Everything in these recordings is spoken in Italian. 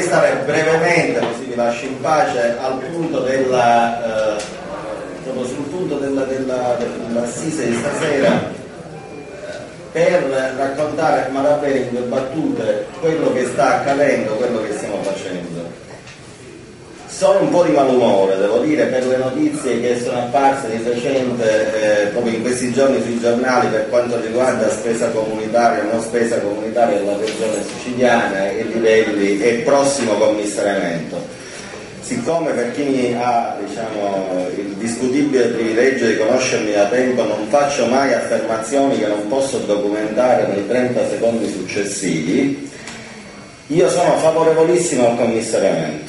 vorrei stare brevemente, così vi lascio in pace, al punto proprio sul punto dell'assise di stasera, per raccontare ma davvero in due battute quello che sta accadendo, quello che stiamo facendo. Sono un po' di malumore, devo dire, per le notizie che sono apparse di recente proprio in questi giorni sui giornali per quanto riguarda spesa comunitaria o non spesa comunitaria della regione siciliana e livelli e prossimo commissariamento. Siccome per chi mi ha il discutibile privilegio di conoscermi da tempo non faccio mai affermazioni che non posso documentare nei 30 secondi successivi, io sono favorevolissimo al commissariamento.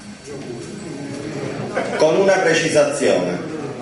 Con una precisazione,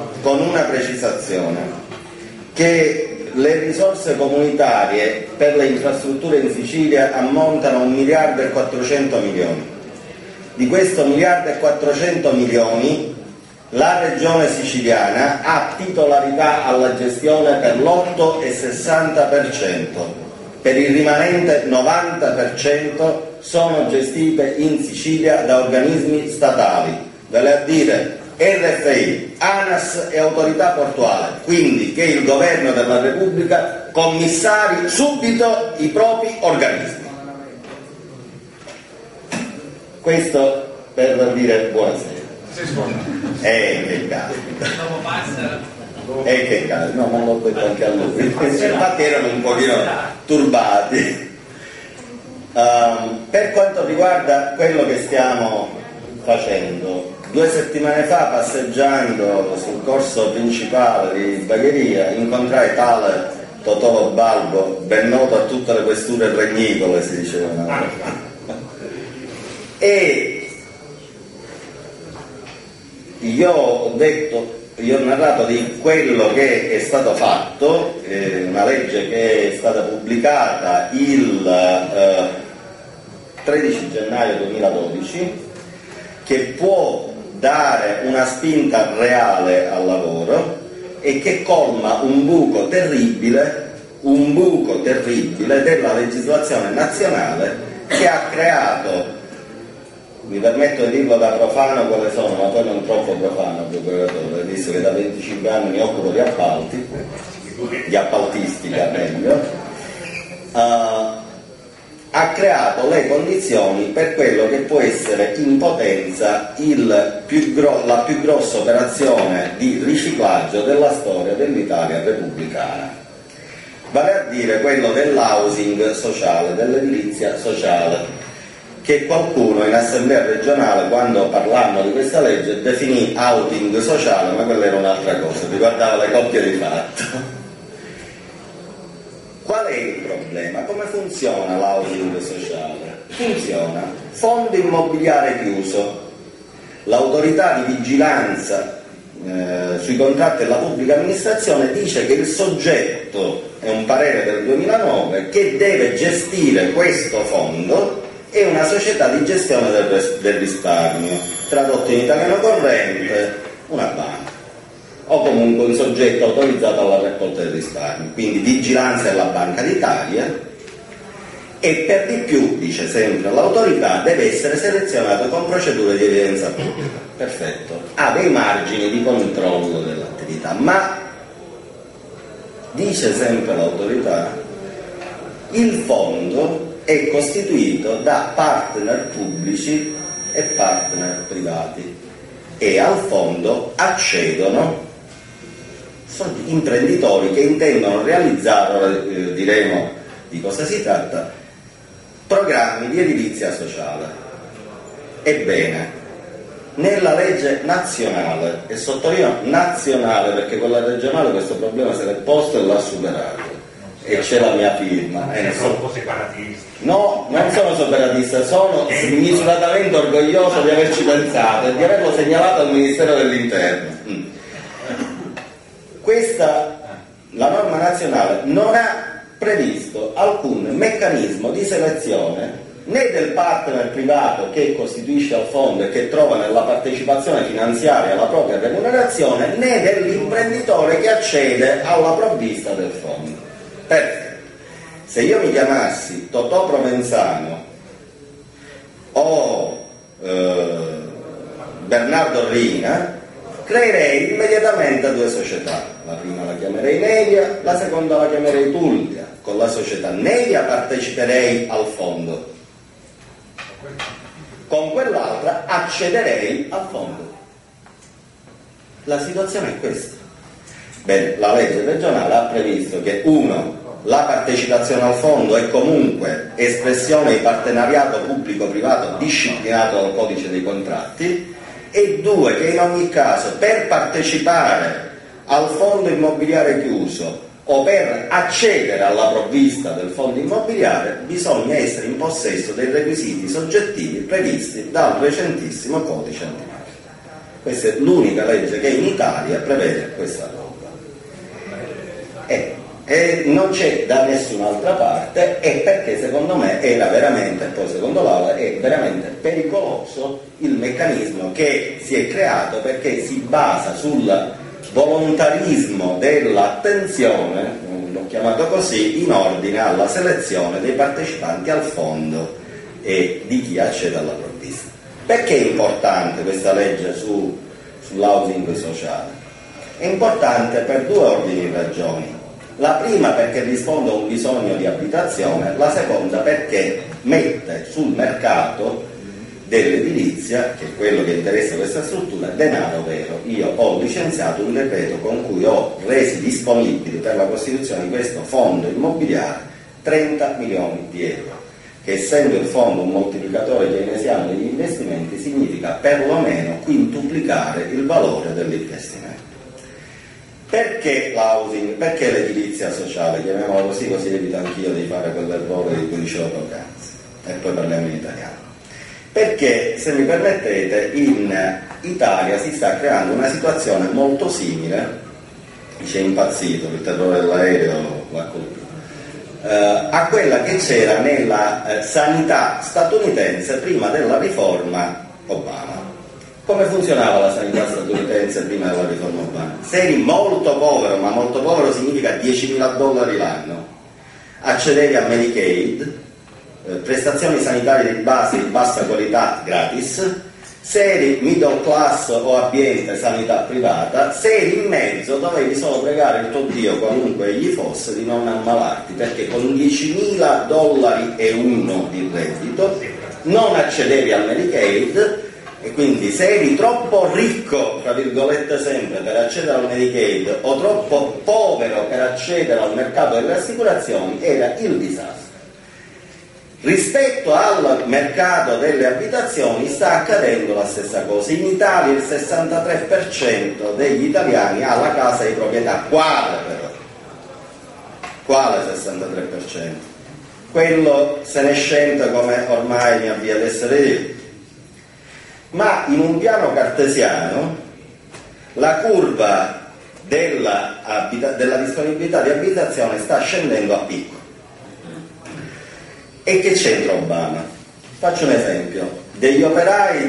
che le risorse comunitarie per le infrastrutture in Sicilia ammontano a 1.400 milioni. Di questo 1.400 milioni la regione siciliana ha titolarità alla gestione per l'8,60%, per il rimanente 90% sono gestite in Sicilia da organismi statali, vale a dire RFI, ANAS e autorità portuale, quindi che il governo della Repubblica commissari subito i propri organismi. Questo per dire buonasera. Che caspita. Che caspita. No, ma l'ho detto anche a lui. Infatti erano un pochino turbati. Per quanto riguarda quello che stiamo facendo, 2 settimane fa, passeggiando sul corso principale di Bagheria, incontrai tale Totò Balbo, ben noto a tutte le questure regnicole, si diceva una volta. E io ho narrato di quello che è stato fatto, una legge che è stata pubblicata il 13 gennaio 2012, che può dare una spinta reale al lavoro e che colma un buco terribile della legislazione nazionale che ha creato, mi permetto di dirlo da profano quale sono, ma poi non troppo profano, procuratore, visto che da 25 anni mi occupo di appalti, di appaltistica meglio, ha creato le condizioni per quello che può essere in potenza la più grossa operazione di riciclaggio della storia dell'Italia repubblicana, vale a dire quello dell'housing sociale, dell'edilizia sociale, che qualcuno in assemblea regionale, quando parlammo di questa legge, definì outing sociale, ma quella era un'altra cosa, riguardava le coppie di fatto. Qual è il problema? Come funziona l'housing sociale? Funziona fondo immobiliare chiuso. L'autorità di vigilanza sui contratti della pubblica amministrazione dice che il soggetto, è un parere del 2009, che deve gestire questo fondo è una società di gestione del risparmio, tradotto in italiano corrente, una banca, o comunque un soggetto autorizzato alla raccolta del risparmio, quindi vigilanza della Banca d'Italia, e per di più, dice sempre l'autorità, deve essere selezionato con procedure di evidenza pubblica. Perfetto, ha dei margini di controllo dell'attività, ma dice sempre l'autorità, il fondo è costituito da partner pubblici e partner privati e al fondo accedono imprenditori che intendono realizzare, ora diremo di cosa si tratta, programmi di edilizia sociale. Ebbene, nella legge nazionale, e sottolineo nazionale perché quella regionale questo problema se l'è posto e l'ha superato, e c'è la mia firma. Sono un po' separatisti. No, non sono separatista, sono misuratamente orgoglioso di averci pensato e di averlo segnalato al Ministero dell'Interno. La norma nazionale non ha previsto alcun meccanismo di selezione né del partner privato che costituisce al fondo e che trova nella partecipazione finanziaria la propria remunerazione, né dell'imprenditore che accede alla provvista del fondo. Perfetto. Se io mi chiamassi Totò Provenzano o Bernardo Rina, creerei immediatamente due società. La prima la chiamerei Nevia, la seconda la chiamerei Tullia. Con la società Nevia parteciperei al fondo, con quell'altra accederei al fondo. La situazione è questa. Bene, la legge regionale ha previsto che la partecipazione al fondo è comunque espressione di partenariato pubblico-privato disciplinato dal codice dei contratti, e 2, che in ogni caso per partecipare al fondo immobiliare chiuso o per accedere alla provvista del fondo immobiliare bisogna essere in possesso dei requisiti soggettivi previsti dal recentissimo codice antimafia. Questa è l'unica legge che in Italia prevede questa roba. E non c'è da nessun'altra parte, e perché secondo me era veramente, poi secondo l'Aula, è veramente pericoloso il meccanismo che si è creato, perché si basa sul volontarismo dell'attenzione, l'ho chiamato così, in ordine alla selezione dei partecipanti al fondo e di chi accede alla provvista. Perché è importante questa legge sull'housing sociale? È importante per due ordini di ragioni. La prima perché risponde a un bisogno di abitazione, la seconda perché mette sul mercato dell'edilizia, che è quello che interessa questa struttura, denaro vero. Io ho licenziato un decreto con cui ho resi disponibili per la costituzione di questo fondo immobiliare 30 milioni di euro, che essendo il fondo un moltiplicatore keynesiano degli investimenti significa perlomeno quintuplicare il valore dell'investimento. Perché l'housing? Perché l'edilizia sociale? Chiamiamola così evito anch'io di fare quell'errore di cui dicevo poc'anzi, e poi parliamo in italiano. Perché, se mi permettete, in Italia si sta creando una situazione molto simile, c'è impazzito, il terrore dell'aereo l'ha colpito, a quella che c'era nella sanità statunitense prima della riforma Obama. Come funzionava la sanità statunitense prima della riforma Obama? Se eri molto povero, ma molto povero significa $10.000 l'anno, accedevi a Medicaid, prestazioni sanitarie di base di bassa qualità gratis. Se eri middle class o abbiente, sanità privata. Se eri in mezzo dovevi solo pregare il tuo Dio, qualunque egli fosse, di non ammalarti, perché con $10.000 e uno di reddito non accedevi al Medicaid. E quindi se eri troppo ricco, tra virgolette sempre, per accedere al Medicaid o troppo povero per accedere al mercato delle assicurazioni, era il disastro. Rispetto al mercato delle abitazioni sta accadendo la stessa cosa. In Italia il 63% degli italiani ha la casa di proprietà. Quale però? Quale 63%? Quello senescente come ormai mi avvia ad essere io. Ma in un piano cartesiano la curva della disponibilità di abitazione sta scendendo a picco. E che c'entra Obama? Faccio un esempio. Degli operai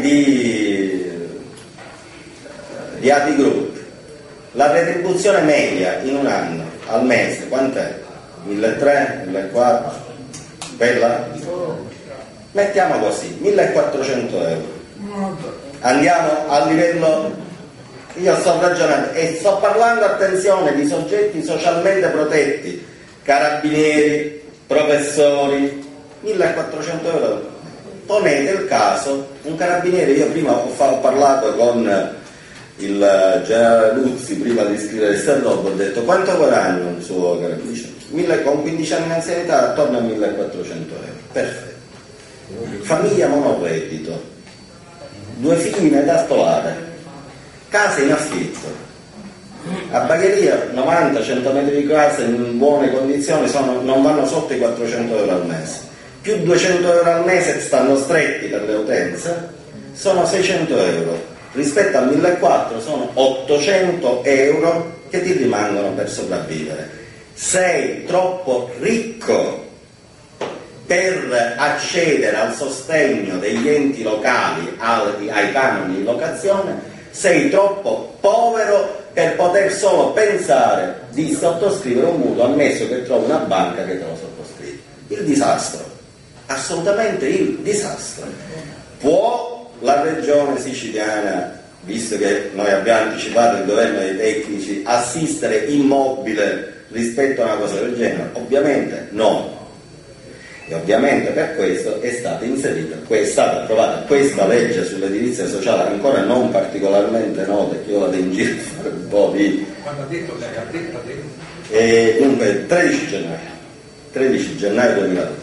di AD Group, la retribuzione media in un anno, al mese, quant'è? 1.300, 1.400? Quella? Mettiamo così, 1.400 euro. Andiamo a livello, io sto ragionando e sto parlando, attenzione, di soggetti socialmente protetti, carabinieri, professori. 1.400 euro. Ponete il caso, un carabiniere, io prima ho parlato con il generale Luzzi prima di iscrivere il stand-up, ho detto quanto guadagna un suo carabiniere? Con 15 anni di anzianità attorno a 1.400 euro. Perfetto. Famiglia monoreddito, 2 figli in età scolare, casa in affitto. A Bagheria 90-100 metri di casa in buone condizioni non vanno sotto i 400 euro al mese, più 200 euro al mese stanno stretti per le utenze, sono 600 euro, rispetto a 1.400 sono 800 euro che ti rimangono per sopravvivere. Sei troppo ricco per accedere al sostegno degli enti locali ai canoni di locazione, sei troppo povero per poter solo pensare di sottoscrivere un mutuo, ammesso che trovi una banca che te lo sottoscrive. Il disastro, assolutamente il disastro. Può la regione siciliana, visto che noi abbiamo anticipato il governo dei tecnici, assistere immobile rispetto a una cosa del genere? Ovviamente no. E ovviamente per questo è stata inserita, è stata approvata questa legge sull'edilizia sociale ancora non particolarmente nota, che io vado in giro a fare un po' di... Quando ha detto lei? Dunque 13 gennaio 2012,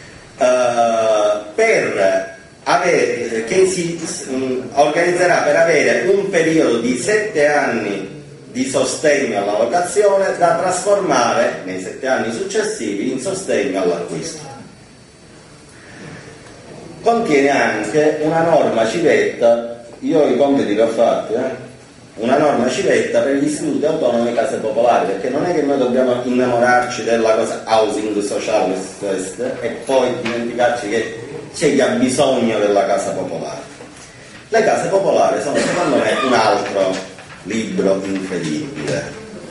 per avere, che si organizzerà per avere un periodo di 7 anni di sostegno alla locazione da trasformare nei 7 anni successivi in sostegno all'acquisto. Contiene anche una norma civetta, io i compiti li ho fatti, una norma civetta per gli istituti autonomi e case popolari, perché non è che noi dobbiamo innamorarci della cosa housing sociale e poi dimenticarci che c'è chi ha bisogno della casa popolare. Le case popolari sono secondo me un altro libro incredibile.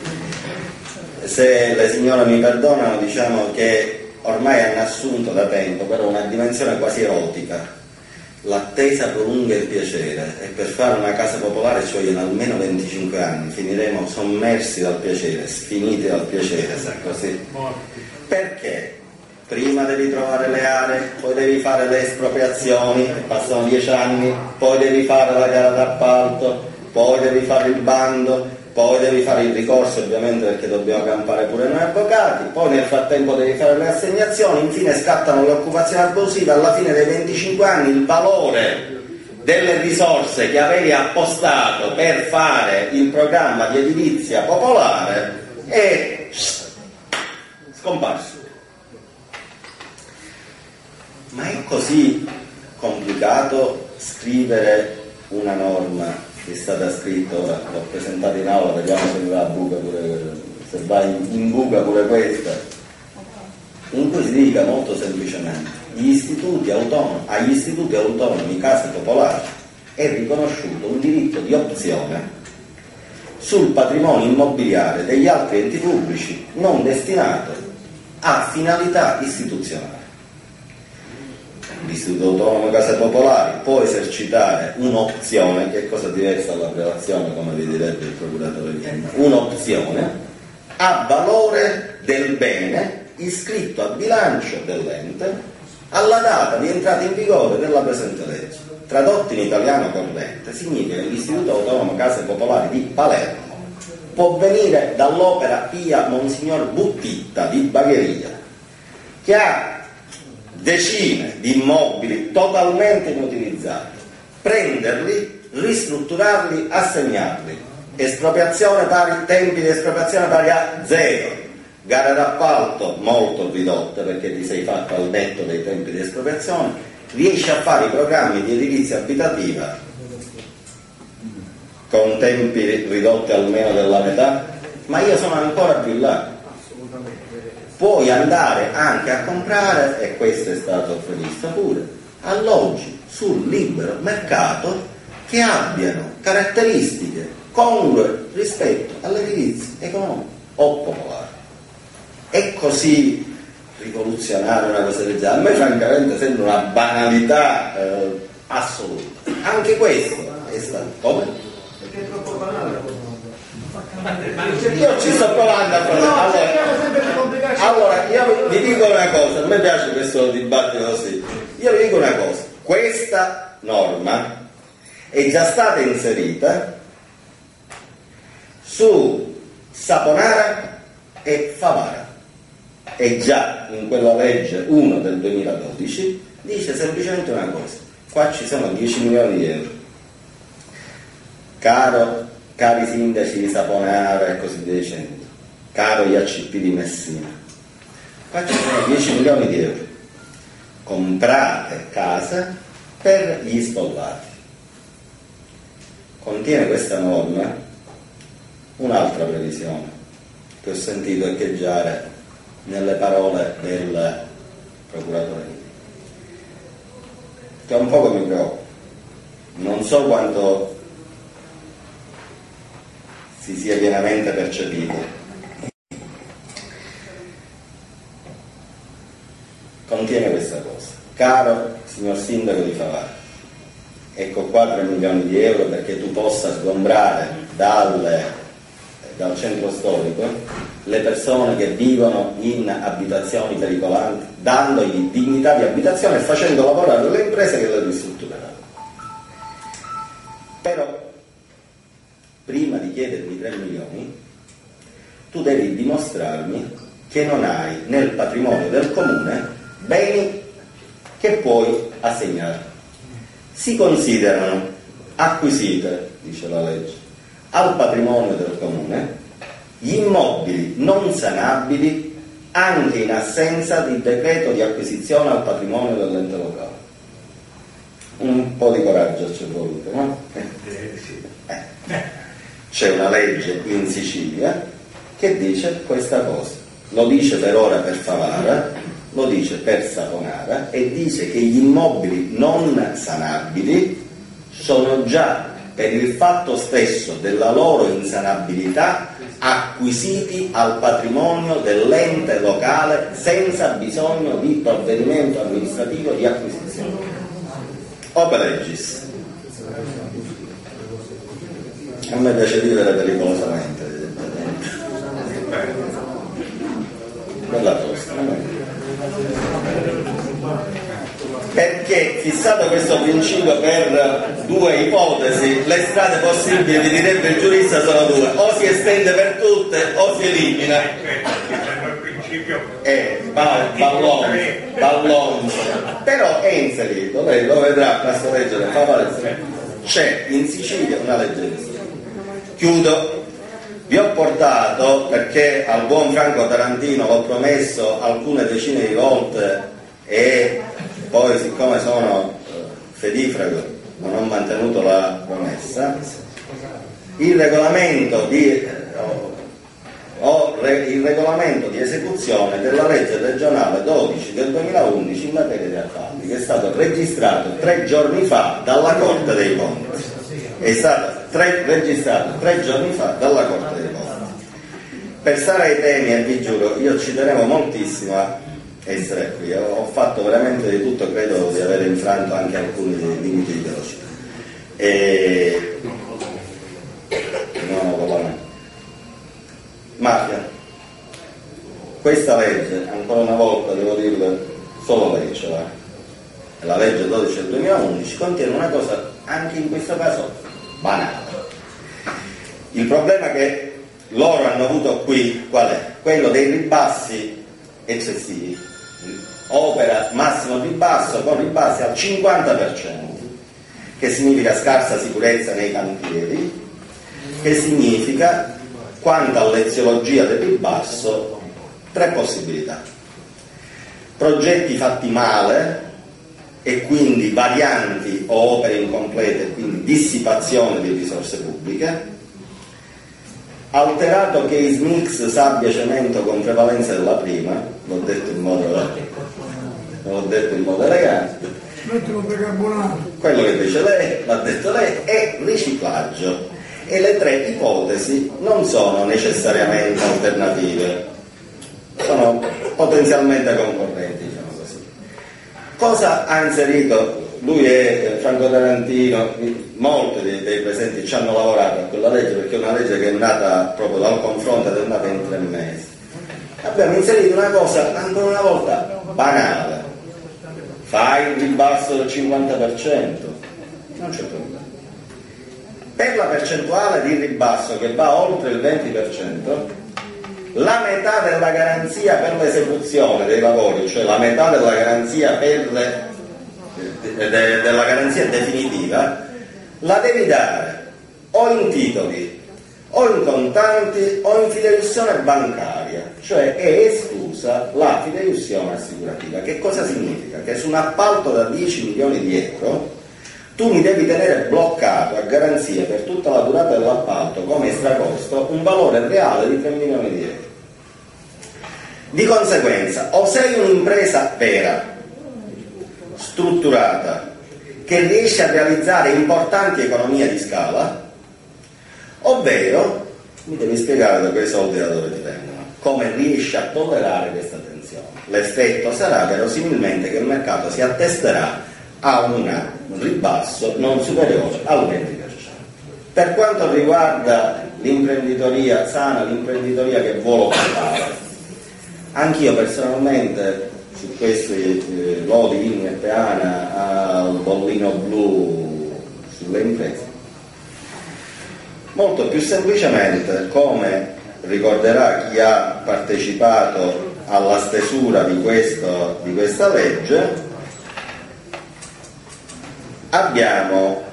Se le signore mi perdonano, diciamo che ormai hanno assunto da tempo però una dimensione quasi erotica. L'attesa prolunga il piacere, e per fare una casa popolare ci vogliono almeno 25 anni, finiremo sommersi dal piacere, sfiniti dal piacere, se così. Perché? Prima devi trovare le aree, poi devi fare le espropriazioni, e passano 10 anni, poi devi fare la gara d'appalto, poi devi fare il bando, poi devi fare il ricorso, ovviamente, perché dobbiamo campare pure noi avvocati, poi nel frattempo devi fare le assegnazioni, infine scattano le occupazioni abusive, alla fine dei 25 anni il valore delle risorse che avevi appostato per fare il programma di edilizia popolare è scomparso. Ma è così complicato scrivere una norma che è stata scritta, ora l'ho presentata in aula, vediamo se mi va a buca pure, se va in buca pure questa, in cui si dica molto semplicemente agli istituti autonomi case popolari è riconosciuto un diritto di opzione sul patrimonio immobiliare degli altri enti pubblici non destinato a finalità istituzionali. L'Istituto Autonomo Case Popolari può esercitare un'opzione, che è cosa diversa dalla prelazione, come vi direbbe il procuratore Vienna, un'opzione a valore del bene iscritto a bilancio dell'ente alla data di entrata in vigore della presente legge. Tradotto in italiano corrente significa che l'Istituto Autonomo Case Popolari di Palermo può venire dall'opera Pia Monsignor Buttitta di Bagheria, che ha decine di immobili totalmente inutilizzati, prenderli, ristrutturarli, assegnarli, espropriazione pari, tempi di espropriazione pari a 0, gare d'appalto molto ridotte perché ti sei fatto al netto dei tempi di espropriazione, riesci a fare i programmi di edilizia abitativa con tempi ridotti almeno della metà, ma io sono ancora più là. Puoi andare anche a comprare, e questo è stato previsto pure, alloggi sul libero mercato che abbiano caratteristiche congrue rispetto all'edilizia economica o popolare. È così rivoluzionaria una cosa del genere? A me francamente sembra una banalità assoluta. Anche questo è stato... Come? Perché è troppo banale. Io ci sto provando a fare. Allora io vi dico una cosa, a me piace questo dibattito così. Io vi dico una cosa, questa norma è già stata inserita su Saponara e Favara, e già in quella legge 1 del 2012 dice semplicemente una cosa: qua ci sono 10 milioni di euro, cari sindaci di Saponara e così via dicendo, caro gli ACP di Messina, qua ci sono 10 milioni di euro, comprate case per gli sfollati. Contiene questa norma un'altra previsione che ho sentito echeggiare nelle parole del procuratore, che un poco mi preoccupa. Non so quanto si sia pienamente percepito. Contiene questa cosa: caro signor sindaco di Favara, ecco qua 3 milioni di euro perché tu possa sgombrare dal centro storico le persone che vivono in abitazioni pericolanti, dandogli dignità di abitazione e facendo lavorare le imprese che le ristruttureranno. Però prima di chiedermi 3 milioni tu devi dimostrarmi che non hai nel patrimonio del comune beni che puoi assegnare. Si considerano acquisite, dice la legge, al patrimonio del comune gli immobili non sanabili anche in assenza di decreto di acquisizione al patrimonio dell'ente locale. Un po' di coraggio ci è voluto, no? C'è una legge in Sicilia che dice questa cosa, lo dice per ora per Favara, lo dice per Saponara e dice che gli immobili non sanabili sono già, per il fatto stesso della loro insanabilità, acquisiti al patrimonio dell'ente locale senza bisogno di provvedimento amministrativo di acquisizione. Ope legis. A me piace vivere pericolosamente, evidentemente. Bella tosta. Perché, fissato questo principio per 2 ipotesi, le strade possibili, vi direbbe il giurista, sono 2: o si estende per tutte o si elimina. Ballon. Però è inserito, lei lo vedrà, basta leggere, fa palestra. C'è in Sicilia una legge di Stato. Chiudo. Vi ho portato, perché al buon Franco Tarantino l'ho promesso alcune decine di volte e poi, siccome sono fedifrago, non ho mantenuto la promessa, il regolamento di esecuzione della legge regionale 12 del 2011 in materia di appalti, che è stato registrato 3 giorni fa dalla Corte dei Conti. È stato registrato 3 giorni fa dalla Corte dei Conti. Per stare ai temi, e vi giuro, io ci tenevo moltissimo a essere qui, ho fatto veramente di tutto, credo di aver infranto anche alcuni dei limiti di velocità. Mafia, questa legge, ancora una volta devo dirlo, solo lei ce l'ha, la legge 12 del 2011 contiene una cosa anche in questo caso banale. Il problema che loro hanno avuto qui qual è? Quello dei ribassi eccessivi, opera massimo ribasso con ribassi al 50%, che significa scarsa sicurezza nei cantieri, che significa, quanto all'eziologia del ribasso, 3 possibilità: progetti fatti male e quindi varianti o opere incomplete, quindi dissipazione di risorse pubbliche; alterato case mix sabbia cemento con prevalenza della prima, l'ho detto in modo elegante, quello che dice lei, l'ha detto lei, è riciclaggio. E le 3 ipotesi non sono necessariamente alternative, sono potenzialmente concorrenti, diciamo così. Cosa ha inserito? Lui è Franco Tarantino, molti dei presenti ci hanno lavorato a quella legge, perché è una legge che è nata proprio dal confronto ed è nata in 3 mesi. Abbiamo inserito una cosa ancora una volta banale: fai il ribasso del 50%, non c'è problema. Per la percentuale di ribasso che va oltre il 20%, la metà della garanzia per l'esecuzione dei lavori, cioè la metà della garanzia della garanzia definitiva, la devi dare o in titoli, o in contanti, o in fideiussione bancaria, cioè è esclusa la fideiussione assicurativa. Che cosa significa? Che su un appalto da 10 milioni di euro tu mi devi tenere bloccato a garanzia per tutta la durata dell'appalto come extracosto un valore reale di 3 milioni di euro. Di conseguenza, o sei un'impresa vera, strutturata, che riesce a realizzare importanti economie di scala, ovvero mi devi spiegare da quei soldi da dove ti vengono, come riesci a tollerare questa tensione. L'effetto sarà verosimilmente che il mercato si attesterà a un ribasso non superiore al 20%. Per quanto riguarda l'imprenditoria sana, l'imprenditoria che vuole fare, anch'io personalmente su questi lodi Vigna e Peana al bollino blu sulle imprese, molto più semplicemente, come ricorderà chi ha partecipato alla stesura di questa legge, abbiamo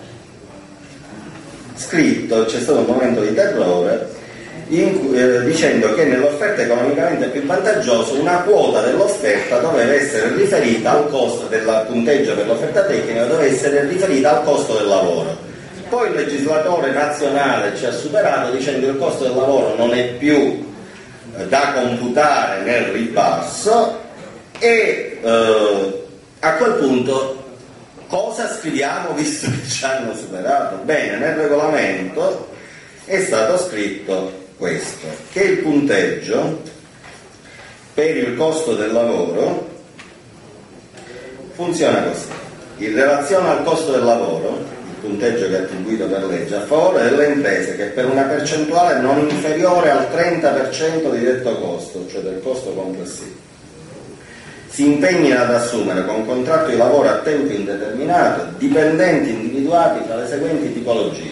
scritto, c'è stato un momento di terrore dicendo che nell'offerta economicamente più vantaggiosa una quota dell'offerta doveva essere riferita al costo del punteggio per l'offerta tecnica, doveva essere riferita al costo del lavoro. Poi il legislatore nazionale ci ha superato dicendo che il costo del lavoro non è più da computare nel ribasso e a quel punto cosa scriviamo visto che ci hanno superato? Bene, nel regolamento è stato scritto questo, che il punteggio per il costo del lavoro funziona così: in relazione al costo del lavoro, il punteggio che è attribuito per legge a favore delle imprese che per una percentuale non inferiore al 30% di detto costo, cioè del costo complessivo, si impegnino ad assumere con contratto di lavoro a tempo indeterminato dipendenti individuati tra le seguenti tipologie: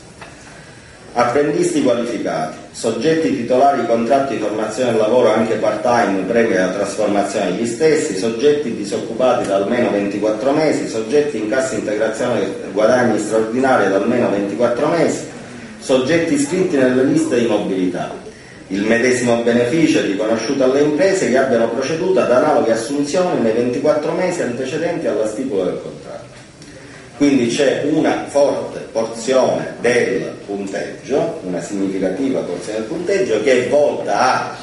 apprendisti qualificati, soggetti titolari di contratti di formazione del lavoro anche part-time previa la trasformazione degli stessi, soggetti disoccupati da almeno 24 mesi, soggetti in cassa integrazione guadagni straordinari da almeno 24 mesi, soggetti iscritti nelle liste di mobilità. Il medesimo beneficio è riconosciuto alle imprese che abbiano proceduto ad analoghe assunzioni nei 24 mesi antecedenti alla stipula del contratto. Quindi c'è una forte porzione del punteggio, una significativa porzione del punteggio che è volta a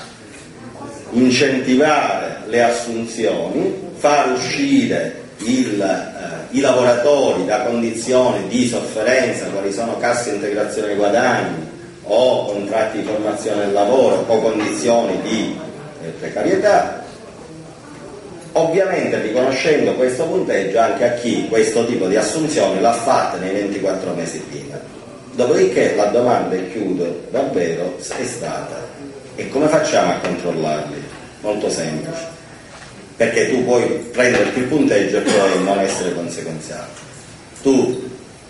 incentivare le assunzioni, far uscire i lavoratori da condizioni di sofferenza, quali sono cassa integrazione guadagni o contratti di formazione del lavoro o condizioni di precarietà, ovviamente riconoscendo questo punteggio anche a chi questo tipo di assunzione l'ha fatta nei 24 mesi prima. Dopodiché la domanda, e chiudo davvero, è stata: e come facciamo a controllarli? Molto semplice, perché tu puoi prenderti il punteggio e poi non essere conseguenziale. Tu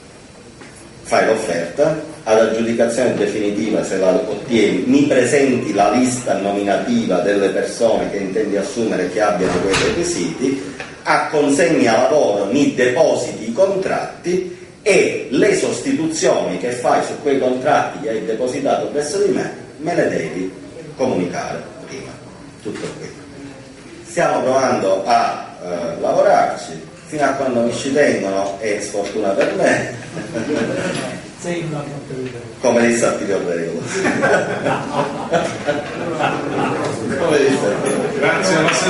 fai l'offerta, ad aggiudicazione definitiva, se la ottieni, mi presenti la lista nominativa delle persone che intendi assumere che abbiano quei requisiti, a consegna lavoro mi depositi i contratti e le sostituzioni che fai su quei contratti che hai depositato presso di me le devi comunicare prima. Tutto qui. Stiamo provando a lavorarci fino a quando mi ci tengono, è sfortuna per me. Come disse Attilio Regolo. Come disse Attilio. Grazie.